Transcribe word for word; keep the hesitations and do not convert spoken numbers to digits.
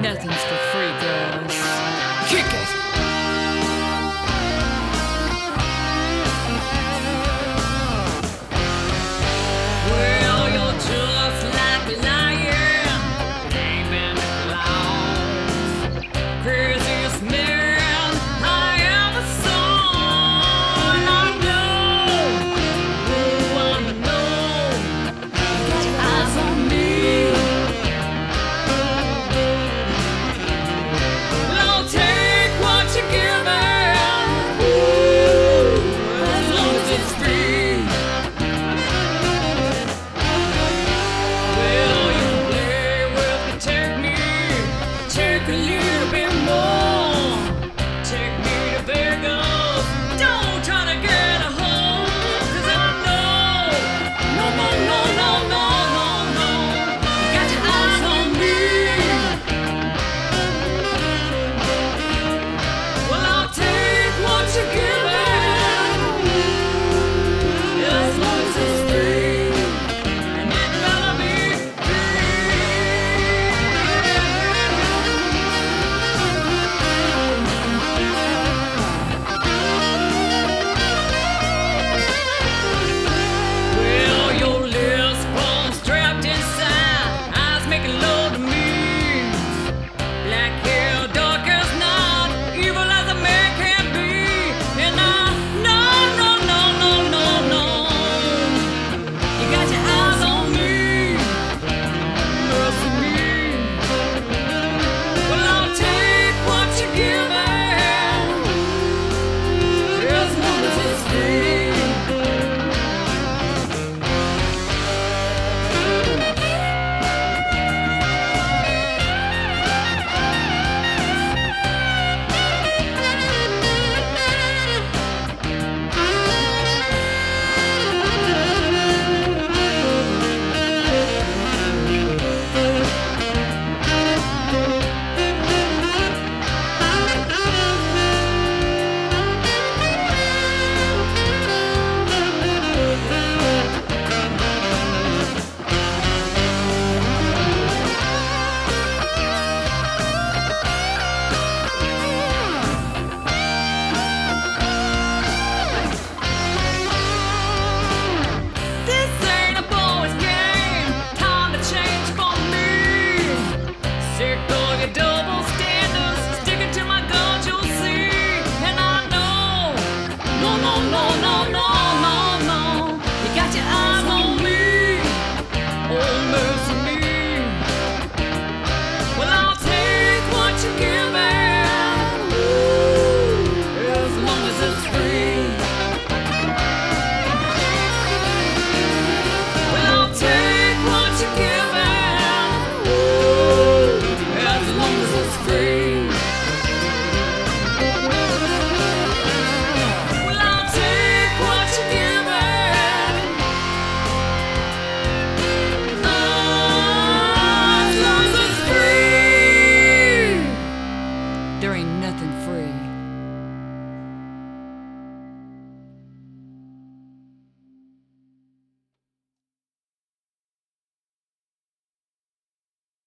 Nothing's for free, girls. Kick it! Well, you're just like a liar. Ain't been long. Craziest man I ever saw. And I know, oh, I know, you got your eyes on me. Well, I'll take what you're giving, ooh, as long as it's free. Well, you can play with the technique. Take a little bit more. Take me to Vegas. Don't try to get a hold, 'cause I know. No, no, no, no, no, no, no. You got your eyes on me. Well, I'll take what you're giving, as long as it's free. And it better be well, your lips bones strapped inside, eyes making love to me. Black hair, dark as night, evil as a man can be. And I, no, no, no, no, no, no. You got your eyes on me, mercy me. Well, I'll take what you're giving, as long as it's free. This ain't a boy's game. Time to change for me. Sick of your double standards. Sticking to my guns, you'll see. And I know, no, no, no, no, no, no, no. You got your eyes on me. Oh, mercy me. Well, I'll take what you're giving, ooh, as long as it's free. Well, I'll take what you're giving, ooh, as long as it's free. Well, I'll take what you're giving, as long as it's free. There ain't nothing free.